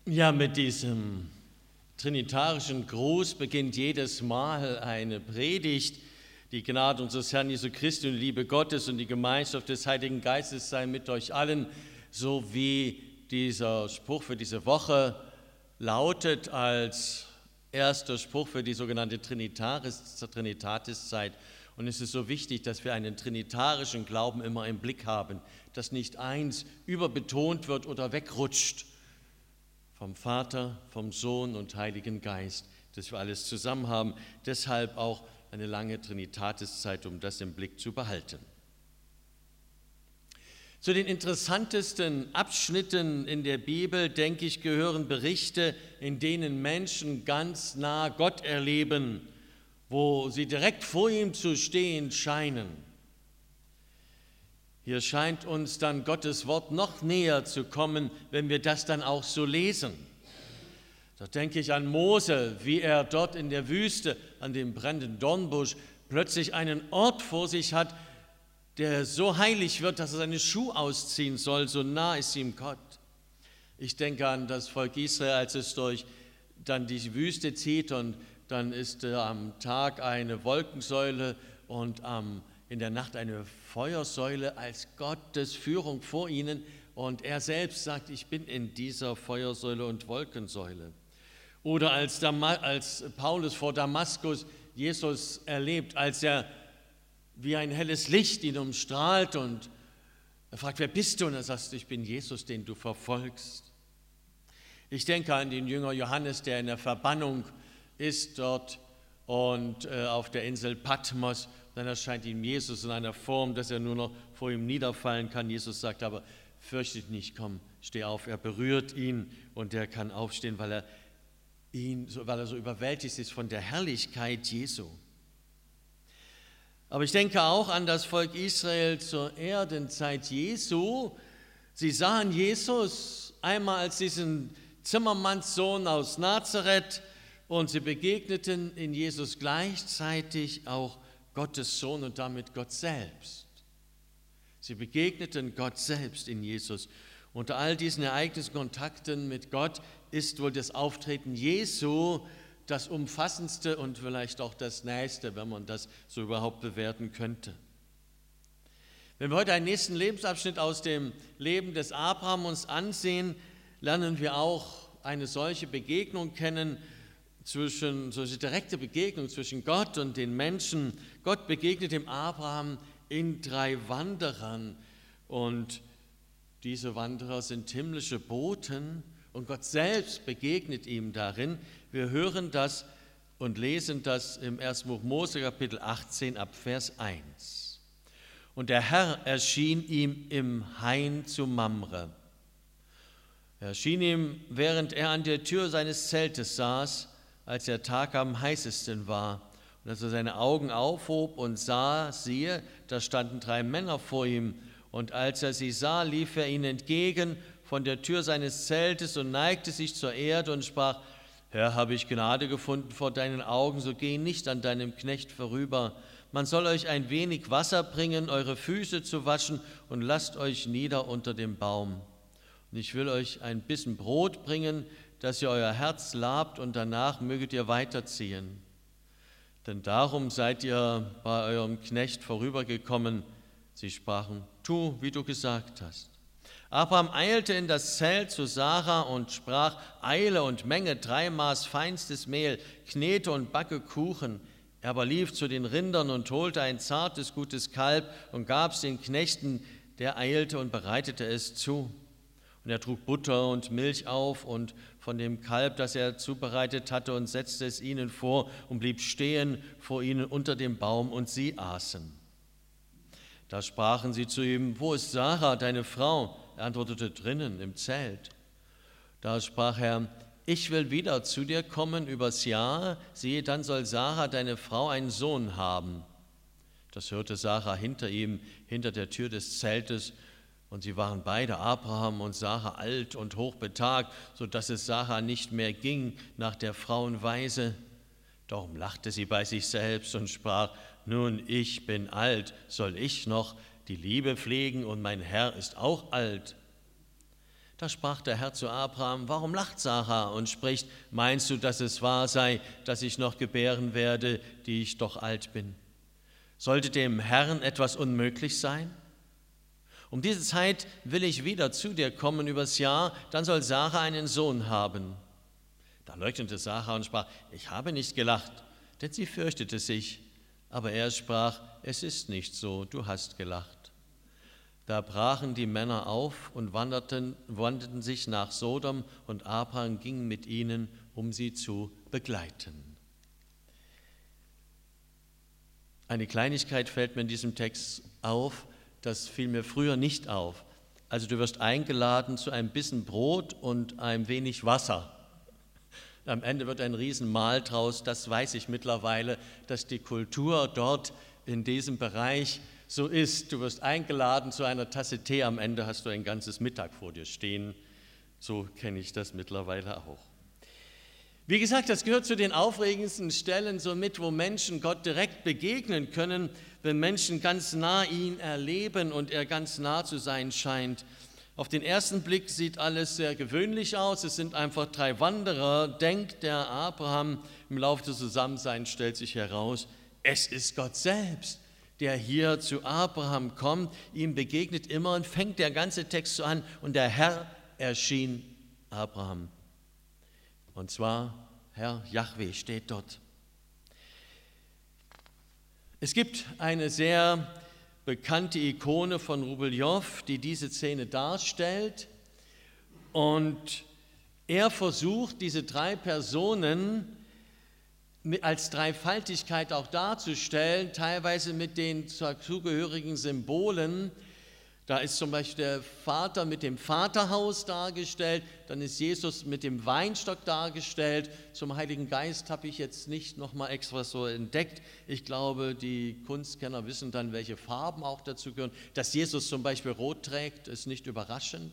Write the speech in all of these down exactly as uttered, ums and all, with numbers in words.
Ja, mit diesem trinitarischen Gruß beginnt jedes Mal eine Predigt. Die Gnade unseres Herrn Jesu Christi und die Liebe Gottes und die Gemeinschaft des Heiligen Geistes sei mit euch allen, so wie dieser Spruch für diese Woche lautet als erster Spruch für die sogenannte Trinitatis, Trinitatiszeit. Und es ist so wichtig, dass wir einen trinitarischen Glauben immer im Blick haben, dass nicht eins überbetont wird oder wegrutscht vom Vater, vom Sohn und Heiligen Geist, dass wir alles zusammen haben. Deshalb auch eine lange Trinitatiszeit, um das im Blick zu behalten. Zu den interessantesten Abschnitten in der Bibel, denke ich, gehören Berichte, in denen Menschen ganz nah Gott erleben, wo sie direkt vor ihm zu stehen scheinen. Hier scheint uns dann Gottes Wort noch näher zu kommen, wenn wir das dann auch so lesen. Da denke ich an Mose, wie er dort in der Wüste an dem brennenden Dornbusch plötzlich einen Ort vor sich hat, der so heilig wird, dass er seine Schuhe ausziehen soll, so nah ist ihm Gott. Ich denke an das Volk Israel, als es durch dann die Wüste zieht und dann ist äh, am Tag eine Wolkensäule und am, in der Nacht eine Feuersäule als Gottes Führung vor ihnen. Und er selbst sagt, ich bin in dieser Feuersäule und Wolkensäule. Oder als, Dama- als Paulus vor Damaskus Jesus erlebt, als er wie ein helles Licht ihn umstrahlt und er fragt, wer bist du? Und er sagt, ich bin Jesus, den du verfolgst. Ich denke an den Jünger Johannes, der in der Verbannung ist dort und äh, auf der Insel Patmos. Dann erscheint ihm Jesus in einer Form, dass er nur noch vor ihm niederfallen kann. Jesus sagt aber, fürchte dich nicht, komm, steh auf. Er berührt ihn und er kann aufstehen, weil er, ihn, weil er so überwältigt ist von der Herrlichkeit Jesu. Aber ich denke auch an das Volk Israel zur Erdenzeit Jesu. Sie sahen Jesus einmal als diesen Zimmermannssohn aus Nazareth und sie begegneten in Jesus gleichzeitig auch Gottes Sohn und damit Gott selbst. Sie begegneten Gott selbst in Jesus. Unter all diesen Ereignissen, Kontakten mit Gott ist wohl das Auftreten Jesu das umfassendste und vielleicht auch das nächste, wenn man das so überhaupt bewerten könnte. Wenn wir heute einen nächsten Lebensabschnitt aus dem Leben des Abraham uns ansehen, lernen wir auch eine solche Begegnung kennen, zwischen, solche direkte Begegnung zwischen Gott und den Menschen. Gott begegnet dem Abraham in drei Wanderern und diese Wanderer sind himmlische Boten und Gott selbst begegnet ihm darin. Wir hören das und lesen das im ersten Buch Mose, Kapitel achtzehn, ab Vers eins. Und der Herr erschien ihm im Hain zu Mamre. Er erschien ihm, während er an der Tür seines Zeltes saß, als der Tag am heißesten war. Und als er seine Augen aufhob und sah, siehe, da standen drei Männer vor ihm. Und als er sie sah, lief er ihnen entgegen von der Tür seines Zeltes und neigte sich zur Erde und sprach, Herr, habe ich Gnade gefunden vor deinen Augen, so geh nicht an deinem Knecht vorüber. Man soll euch ein wenig Wasser bringen, eure Füße zu waschen und lasst euch nieder unter dem Baum. Und ich will euch ein bisschen Brot bringen, dass ihr euer Herz labt und danach möget ihr weiterziehen. Denn darum seid ihr bei eurem Knecht vorübergekommen. Sie sprachen, tu, wie du gesagt hast. Abraham eilte in das Zelt zu Sarah und sprach, eile und menge drei Maß feinstes Mehl, knete und backe Kuchen. Er aber lief zu den Rindern und holte ein zartes, gutes Kalb und gab es den Knechten, der eilte und bereitete es zu. Und er trug Butter und Milch auf und von dem Kalb, das er zubereitet hatte, und setzte es ihnen vor und blieb stehen vor ihnen unter dem Baum, und sie aßen. Da sprachen sie zu ihm, wo ist Sarah, deine Frau? Er antwortete, drinnen im Zelt. Da sprach er, ich will wieder zu dir kommen übers Jahr, siehe, dann soll Sarah, deine Frau, einen Sohn haben. Das hörte Sarah hinter ihm, hinter der Tür des Zeltes, und sie waren beide, Abraham und Sarah, alt und hochbetagt, so dass es Sarah nicht mehr ging nach der Frauenweise. Darum lachte sie bei sich selbst und sprach, nun, ich bin alt, soll ich noch die Liebe pflegen und mein Herr ist auch alt. Da sprach der Herr zu Abraham: Warum lacht Sarah und spricht: Meinst du, dass es wahr sei, dass ich noch gebären werde, die ich doch alt bin? Sollte dem Herrn etwas unmöglich sein? Um diese Zeit will ich wieder zu dir kommen übers Jahr, dann soll Sarah einen Sohn haben. Da leugnete Sarah und sprach: Ich habe nicht gelacht, denn sie fürchtete sich. Aber er sprach: Es ist nicht so, du hast gelacht. Da brachen die Männer auf und wanderten, wanderten sich nach Sodom, und Abraham ging mit ihnen, um sie zu begleiten. Eine Kleinigkeit fällt mir in diesem Text auf, das fiel mir früher nicht auf. Also du wirst eingeladen zu einem Bissen Brot und ein wenig Wasser. Am Ende wird ein Riesenmahl draus. Das weiß ich mittlerweile, dass die Kultur dort in diesem Bereich so ist. Du wirst eingeladen zu einer Tasse Tee, am Ende hast du ein ganzes Mittag vor dir stehen. So kenne ich das mittlerweile auch. Wie gesagt, das gehört zu den aufregendsten Stellen so mit, wo Menschen Gott direkt begegnen können, wenn Menschen ganz nah ihn erleben und er ganz nah zu sein scheint. Auf den ersten Blick sieht alles sehr gewöhnlich aus. Es sind einfach drei Wanderer, denkt der Abraham. Im Laufe des Zusammenseins stellt sich heraus, es ist Gott selbst, der hier zu Abraham kommt, ihm begegnet immer, und fängt der ganze Text so an: Und der Herr erschien Abraham. Und zwar Herr Jahwe steht dort. Es gibt eine sehr bekannte Ikone von Rubeljow, die diese Szene darstellt, und er versucht, diese drei Personen als Dreifaltigkeit auch darzustellen, teilweise mit den zugehörigen Symbolen. Da ist zum Beispiel der Vater mit dem Vaterhaus dargestellt, dann ist Jesus mit dem Weinstock dargestellt. Zum Heiligen Geist habe ich jetzt nicht nochmal extra so entdeckt. Ich glaube, die Kunstkenner wissen dann, welche Farben auch dazu gehören. Dass Jesus zum Beispiel rot trägt, ist nicht überraschend.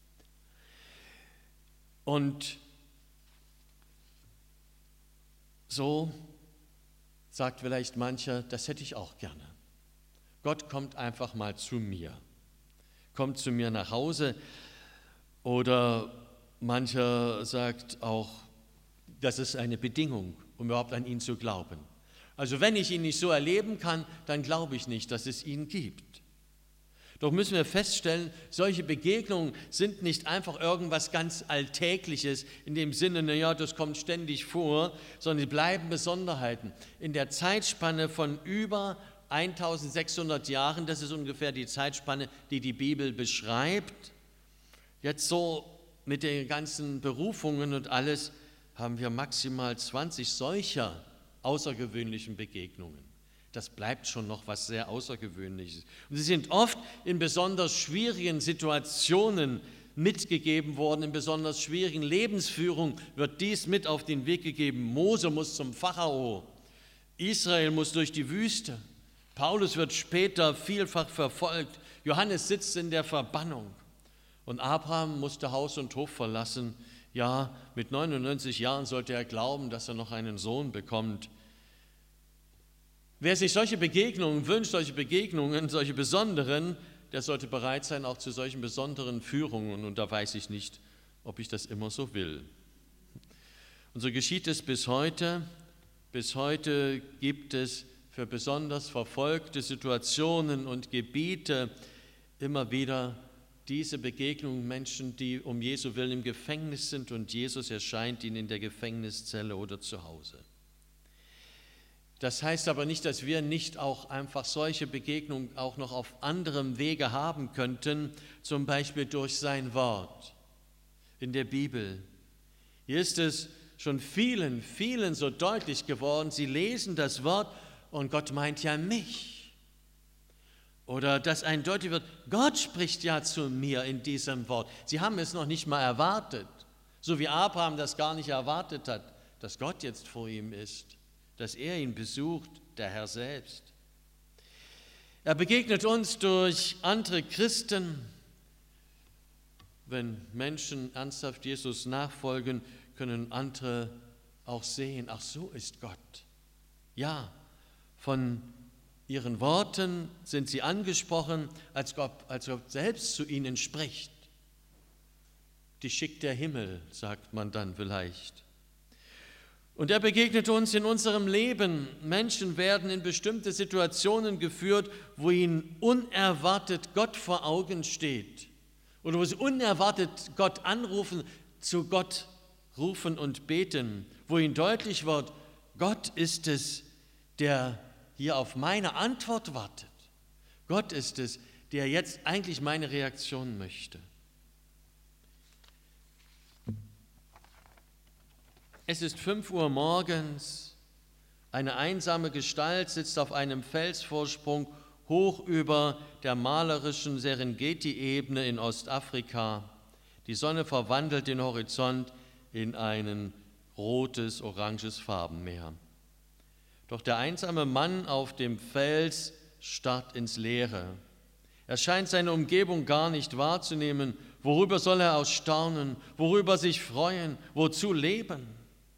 Und so sagt vielleicht mancher, das hätte ich auch gerne. Gott kommt einfach mal zu mir, kommt zu mir nach Hause. Oder mancher sagt auch, das ist eine Bedingung, um überhaupt an ihn zu glauben. Also wenn ich ihn nicht so erleben kann, dann glaube ich nicht, dass es ihn gibt. Doch müssen wir feststellen, solche Begegnungen sind nicht einfach irgendwas ganz Alltägliches, in dem Sinne, naja, das kommt ständig vor, sondern sie bleiben Besonderheiten. In der Zeitspanne von über eintausendsechshundert Jahren, das ist ungefähr die Zeitspanne, die die Bibel beschreibt, jetzt so mit den ganzen Berufungen und alles, haben wir maximal zwanzig solcher außergewöhnlichen Begegnungen. Das bleibt schon noch was sehr Außergewöhnliches. Und sie sind oft in besonders schwierigen Situationen mitgegeben worden, in besonders schwierigen Lebensführungen wird dies mit auf den Weg gegeben. Mose muss zum Pharao, Israel muss durch die Wüste, Paulus wird später vielfach verfolgt, Johannes sitzt in der Verbannung und Abraham musste Haus und Hof verlassen. Ja, mit neunundneunzig Jahren sollte er glauben, dass er noch einen Sohn bekommt. Wer sich solche Begegnungen wünscht, solche Begegnungen, solche besonderen, der sollte bereit sein, auch zu solchen besonderen Führungen. Und da weiß ich nicht, ob ich das immer so will. Und so geschieht es bis heute. Bis heute gibt es für besonders verfolgte Situationen und Gebiete immer wieder diese Begegnungen, Menschen, die um Jesu Willen im Gefängnis sind und Jesus erscheint ihnen in der Gefängniszelle oder zu Hause. Das heißt aber nicht, dass wir nicht auch einfach solche Begegnungen auch noch auf anderem Wege haben könnten, zum Beispiel durch sein Wort in der Bibel. Hier ist es schon vielen, vielen so deutlich geworden, sie lesen das Wort und Gott meint ja mich. Oder dass eindeutig wird, Gott spricht ja zu mir in diesem Wort. Sie haben es noch nicht mal erwartet, so wie Abraham das gar nicht erwartet hat, dass Gott jetzt vor ihm ist, dass er ihn besucht, der Herr selbst. Er begegnet uns durch andere Christen. Wenn Menschen ernsthaft Jesus nachfolgen, können andere auch sehen, ach so ist Gott. Ja, von ihren Worten sind sie angesprochen, als Gott, als Gott selbst zu ihnen spricht. Die schickt der Himmel, sagt man dann vielleicht. Und er begegnet uns in unserem Leben. Menschen werden in bestimmte Situationen geführt, wo ihnen unerwartet Gott vor Augen steht. Oder wo sie unerwartet Gott anrufen, zu Gott rufen und beten, wo ihnen deutlich wird, Gott ist es, der hier auf meine Antwort wartet. Gott ist es, der jetzt eigentlich meine Reaktion möchte. Es ist fünf Uhr morgens, eine einsame Gestalt sitzt auf einem Felsvorsprung hoch über der malerischen Serengeti-Ebene in Ostafrika. Die Sonne verwandelt den Horizont in ein rotes, oranges Farbenmeer. Doch der einsame Mann auf dem Fels starrt ins Leere. Er scheint seine Umgebung gar nicht wahrzunehmen. Worüber soll er auch staunen? Worüber sich freuen? Wozu leben?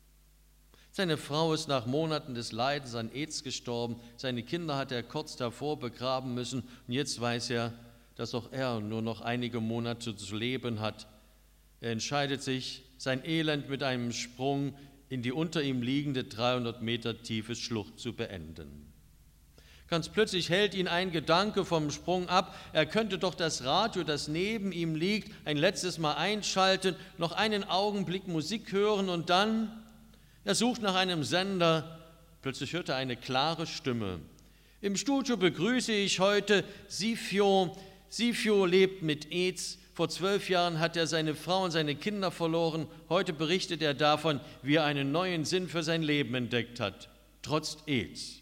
Seine Frau ist nach Monaten des Leidens an AIDS gestorben. Seine Kinder hat er kurz davor begraben müssen. Und jetzt weiß er, dass auch er nur noch einige Monate zu leben hat. Er entscheidet sich, sein Elend mit einem Sprung in die unter ihm liegende dreihundert Meter tiefe Schlucht zu beenden. Ganz plötzlich hält ihn ein Gedanke vom Sprung ab. Er könnte doch das Radio, das neben ihm liegt, ein letztes Mal einschalten, noch einen Augenblick Musik hören und dann, er sucht nach einem Sender. Plötzlich hört er eine klare Stimme. Im Studio begrüße ich heute Sifio. Sifio lebt mit AIDS. Vor zwölf Jahren hat er seine Frau und seine Kinder verloren. Heute berichtet er davon, wie er einen neuen Sinn für sein Leben entdeckt hat, trotz AIDS.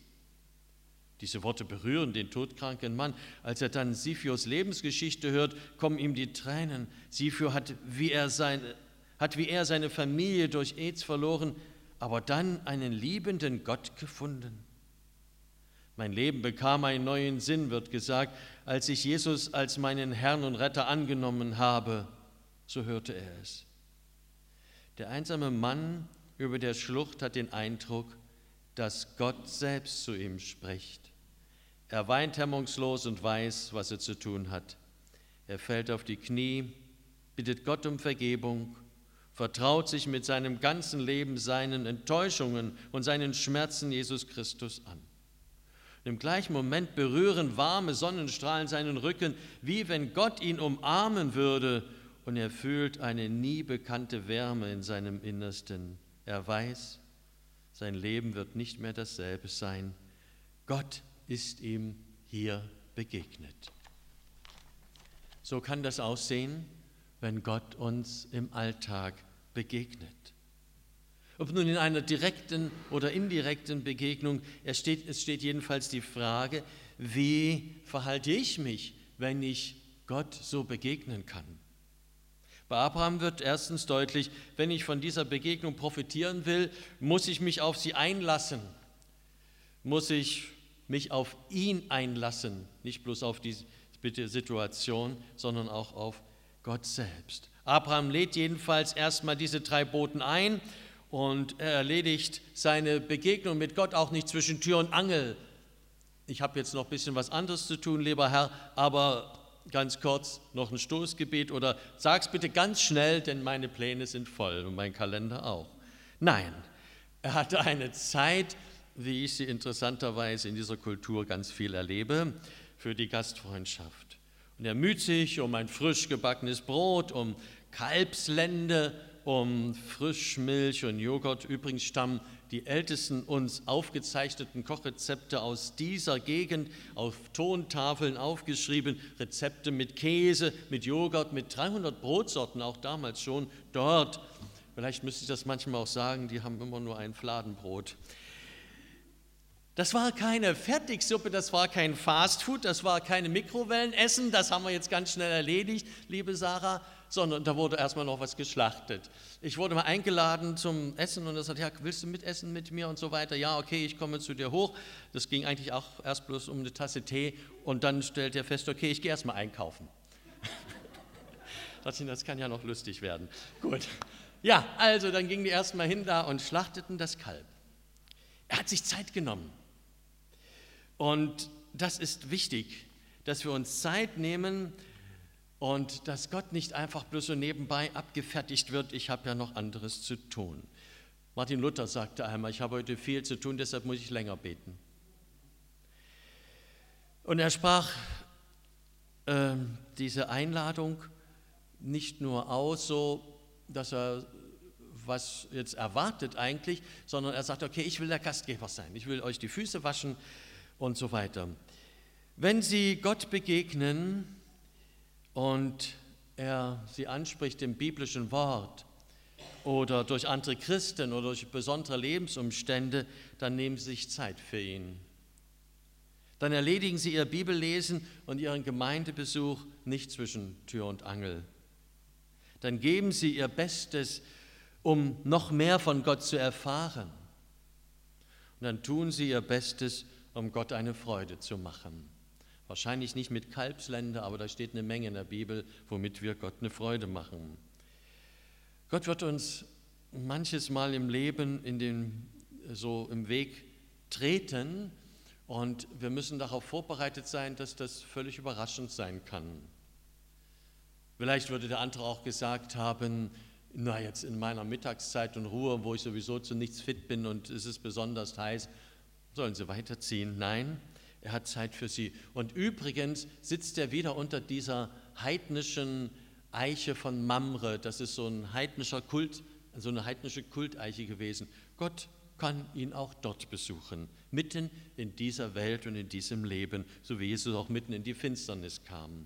Diese Worte berühren den todkranken Mann. Als er dann Sifios Lebensgeschichte hört, kommen ihm die Tränen. Sifio hat wie er seine, hat wie er seine Familie durch AIDS verloren, aber dann einen liebenden Gott gefunden. Mein Leben bekam einen neuen Sinn, wird gesagt, als ich Jesus als meinen Herrn und Retter angenommen habe. So hörte er es. Der einsame Mann über der Schlucht hat den Eindruck, dass Gott selbst zu ihm spricht. Er weint hemmungslos und weiß, was er zu tun hat. Er fällt auf die Knie, bittet Gott um Vergebung, vertraut sich mit seinem ganzen Leben seinen Enttäuschungen und seinen Schmerzen Jesus Christus an. Und im gleichen Moment berühren warme Sonnenstrahlen seinen Rücken, wie wenn Gott ihn umarmen würde, und er fühlt eine nie bekannte Wärme in seinem Innersten. Er weiß, sein Leben wird nicht mehr dasselbe sein. Gott ist ihm hier begegnet. So kann das aussehen, wenn Gott uns im Alltag begegnet. Ob nun in einer direkten oder indirekten Begegnung, es steht, es steht jedenfalls die Frage, wie verhalte ich mich, wenn ich Gott so begegnen kann? Bei Abraham wird erstens deutlich, wenn ich von dieser Begegnung profitieren will, muss ich mich auf sie einlassen, muss ich mich auf ihn einlassen, nicht bloß auf die Situation, sondern auch auf Gott selbst. Abraham lädt jedenfalls erstmal diese drei Boten ein und er erledigt seine Begegnung mit Gott auch nicht zwischen Tür und Angel. Ich habe jetzt noch ein bisschen was anderes zu tun, lieber Herr, aber ganz kurz noch ein Stoßgebet oder sag's bitte ganz schnell, denn meine Pläne sind voll und mein Kalender auch. Nein, er hatte eine Zeit, wie ich sie interessanterweise in dieser Kultur ganz viel erlebe, für die Gastfreundschaft. Und er müht sich um ein frisch gebackenes Brot, um Kalbslende, um Frischmilch und Joghurt. Übrigens stammen die ältesten uns aufgezeichneten Kochrezepte aus dieser Gegend, auf Tontafeln aufgeschrieben, Rezepte mit Käse, mit Joghurt, mit dreihundert Brotsorten, auch damals schon dort. Vielleicht müsste ich das manchmal auch sagen, die haben immer nur ein Fladenbrot. Das war keine Fertigsuppe, das war kein Fastfood, das war keine Mikrowellenessen, das haben wir jetzt ganz schnell erledigt, liebe Sarah, sondern da wurde erstmal noch was geschlachtet. Ich wurde mal eingeladen zum Essen und er sagte, ja, willst du mitessen mit mir und so weiter? Ja, okay, ich komme zu dir hoch. Das ging eigentlich auch erst bloß um eine Tasse Tee und dann stellt er fest, okay, ich gehe erstmal einkaufen. Das kann ja noch lustig werden. Gut. Ja, also dann gingen die erstmal hin da und schlachteten das Kalb. Er hat sich Zeit genommen. Und das ist wichtig, dass wir uns Zeit nehmen, und dass Gott nicht einfach bloß so nebenbei abgefertigt wird, ich habe ja noch anderes zu tun. Martin Luther sagte einmal, ich habe heute viel zu tun, deshalb muss ich länger beten. Und er sprach äh, diese Einladung nicht nur aus, so dass er was jetzt erwartet eigentlich, sondern er sagt, okay, ich will der Gastgeber sein, ich will euch die Füße waschen und so weiter. Wenn Sie Gott begegnen und er Sie anspricht im biblischen Wort oder durch andere Christen oder durch besondere Lebensumstände, dann nehmen Sie sich Zeit für ihn. Dann erledigen Sie Ihr Bibellesen und Ihren Gemeindebesuch nicht zwischen Tür und Angel. Dann geben Sie Ihr Bestes, um noch mehr von Gott zu erfahren. Und dann tun Sie Ihr Bestes, um Gott eine Freude zu machen. Wahrscheinlich nicht mit Kalbslende, aber da steht eine Menge in der Bibel, womit wir Gott eine Freude machen. Gott wird uns manches Mal im Leben in den, so im Weg treten und wir müssen darauf vorbereitet sein, dass das völlig überraschend sein kann. Vielleicht würde der andere auch gesagt haben, na jetzt in meiner Mittagszeit und Ruhe, wo ich sowieso zu nichts fit bin und es ist besonders heiß, sollen Sie weiterziehen? Nein, er hat Zeit für sie. Und übrigens sitzt er wieder unter dieser heidnischen Eiche von Mamre. Das ist so ein heidnischer Kult, so eine heidnische Kulteiche gewesen. Gott kann ihn auch dort besuchen, mitten in dieser Welt und in diesem Leben, so wie Jesus auch mitten in die Finsternis kam.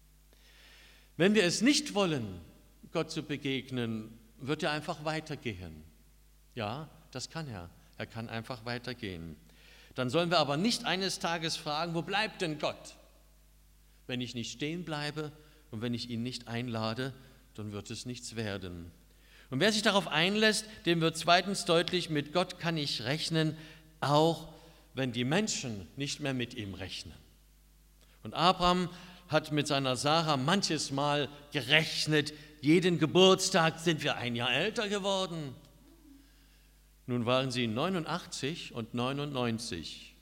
Wenn wir es nicht wollen, Gott zu begegnen, wird er einfach weitergehen. Ja, das kann er. Er kann einfach weitergehen. Dann sollen wir aber nicht eines Tages fragen, wo bleibt denn Gott? Wenn ich nicht stehen bleibe und wenn ich ihn nicht einlade, dann wird es nichts werden. Und wer sich darauf einlässt, dem wird zweitens deutlich, mit Gott kann ich rechnen, auch wenn die Menschen nicht mehr mit ihm rechnen. Und Abraham hat mit seiner Sarah manches Mal gerechnet, jeden Geburtstag sind wir ein Jahr älter geworden. Nun waren sie neunundachtzig und neunundneunzig.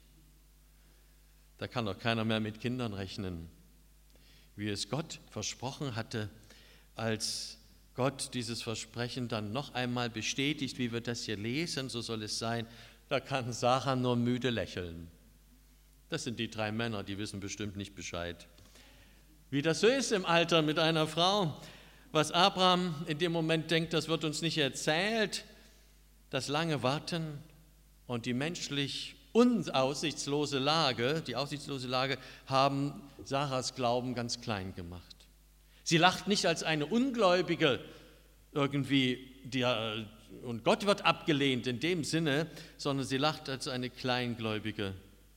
Da kann doch keiner mehr mit Kindern rechnen. Wie es Gott versprochen hatte, als Gott dieses Versprechen dann noch einmal bestätigt, wie wir das hier lesen, so soll es sein, da kann Sarah nur müde lächeln. Das sind die drei Männer, die wissen bestimmt nicht Bescheid. Wie das so ist im Alter mit einer Frau, was Abraham in dem Moment denkt, das wird uns nicht erzählt, das lange Warten und die menschlich unaussichtslose Lage, die aussichtslose Lage, haben Sarahs Glauben ganz klein gemacht. Sie lacht nicht als eine Ungläubige irgendwie, die, und Gott wird abgelehnt in dem Sinne, sondern sie lacht als eine Kleingläubige.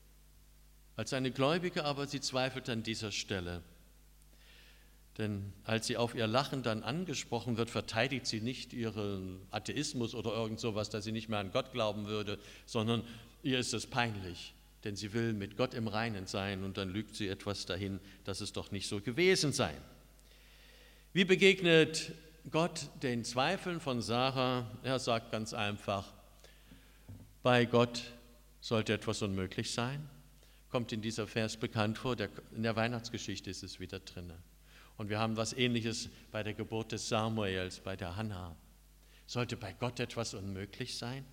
Als eine Gläubige, aber sie zweifelt an dieser Stelle. Denn als sie auf ihr Lachen dann angesprochen wird, verteidigt sie nicht ihren Atheismus oder irgend sowas, dass sie nicht mehr an Gott glauben würde, sondern ihr ist es peinlich, denn sie will mit Gott im Reinen sein und dann lügt sie etwas dahin, dass es doch nicht so gewesen sei. Wie begegnet Gott den Zweifeln von Sarah? Er sagt ganz einfach, bei Gott sollte etwas unmöglich sein. Kommt in dieser Vers bekannt vor, der, in der Weihnachtsgeschichte ist es wieder drin. Und wir haben was Ähnliches bei der Geburt des Samuels, bei der Hannah. Sollte bei Gott etwas unmöglich sein?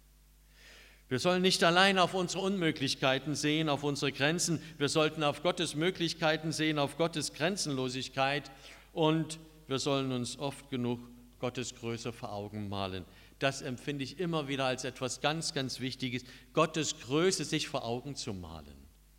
Wir sollen nicht allein auf unsere Unmöglichkeiten sehen, auf unsere Grenzen. Wir sollten auf Gottes Möglichkeiten sehen, auf Gottes Grenzenlosigkeit. Und wir sollen uns oft genug Gottes Größe vor Augen malen. Das empfinde ich immer wieder als etwas ganz, ganz Wichtiges, Gottes Größe sich vor Augen zu malen.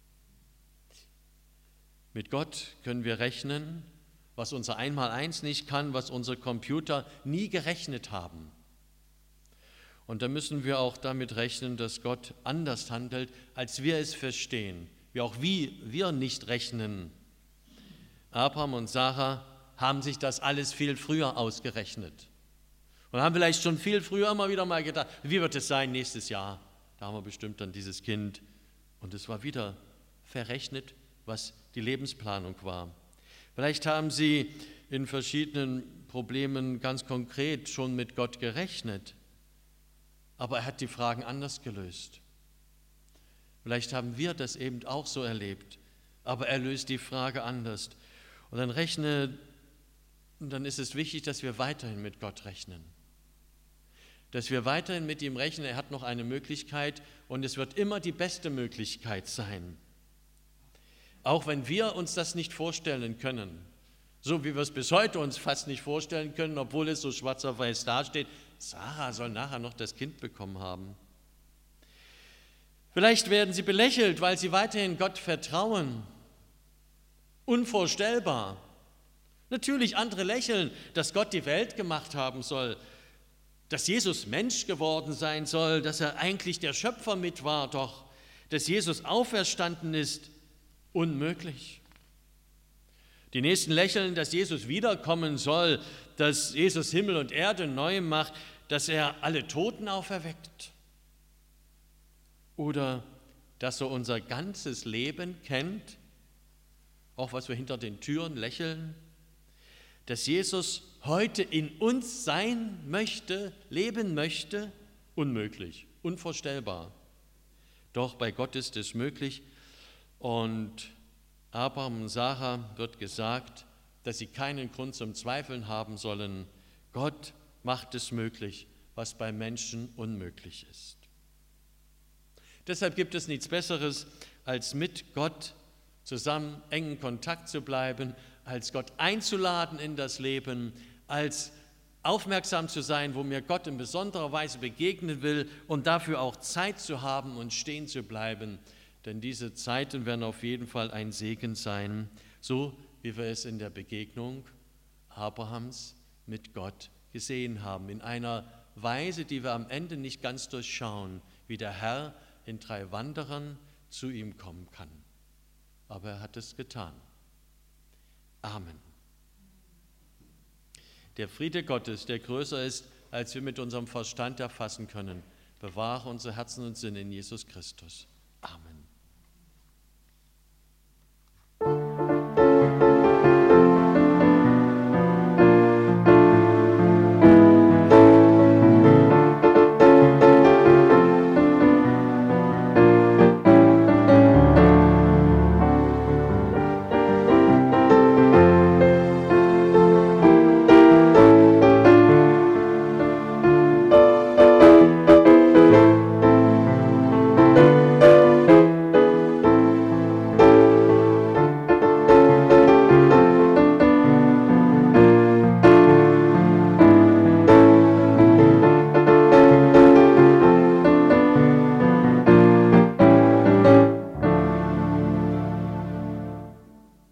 Mit Gott können wir rechnen, was unser Einmaleins nicht kann, was unsere Computer nie gerechnet haben. Und da müssen wir auch damit rechnen, dass Gott anders handelt, als wir es verstehen, wie auch wie wir nicht rechnen. Abraham und Sarah haben sich das alles viel früher ausgerechnet und haben vielleicht schon viel früher immer wieder mal gedacht, wie wird es sein nächstes Jahr? Da haben wir bestimmt dann dieses Kind. Und es war wieder verrechnet, was die Lebensplanung war. Vielleicht haben sie in verschiedenen Problemen ganz konkret schon mit Gott gerechnet, aber er hat die Fragen anders gelöst. Vielleicht haben wir das eben auch so erlebt, aber er löst die Frage anders. Und dann rechne Und dann ist es wichtig, dass wir weiterhin mit Gott rechnen. Dass wir weiterhin mit ihm rechnen, er hat noch eine Möglichkeit und es wird immer die beste Möglichkeit sein. Auch wenn wir uns das nicht vorstellen können, so wie wir es bis heute uns fast nicht vorstellen können, obwohl es so schwarz auf weiß dasteht, Sarah soll nachher noch das Kind bekommen haben. Vielleicht werden sie belächelt, weil sie weiterhin Gott vertrauen. Unvorstellbar. Natürlich andere lächeln, dass Gott die Welt gemacht haben soll, dass Jesus Mensch geworden sein soll, dass er eigentlich der Schöpfer mit war, doch dass Jesus auferstanden ist, unmöglich. Die Nächsten lächeln, dass Jesus wiederkommen soll, dass Jesus Himmel und Erde neu macht, dass er alle Toten auferweckt. Oder dass er unser ganzes Leben kennt, auch was wir hinter den Türen lächeln, dass Jesus heute in uns sein möchte, leben möchte, unmöglich, unvorstellbar. Doch bei Gott ist es möglich und Abraham und Sarah wird gesagt, dass sie keinen Grund zum Zweifeln haben sollen. Gott macht es möglich, was bei Menschen unmöglich ist. Deshalb gibt es nichts Besseres, als mit Gott zusammen engen Kontakt zu bleiben, als Gott einzuladen in das Leben, als aufmerksam zu sein, wo mir Gott in besonderer Weise begegnen will und dafür auch Zeit zu haben und stehen zu bleiben. Denn diese Zeiten werden auf jeden Fall ein Segen sein, so wie wir es in der Begegnung Abrahams mit Gott gesehen haben, in einer Weise, die wir am Ende nicht ganz durchschauen, wie der Herr in drei Wanderern zu ihm kommen kann. Aber er hat es getan. Amen. Der Friede Gottes, der größer ist, als wir mit unserem Verstand erfassen können, bewahre unsere Herzen und Sinne in Jesus Christus. Amen.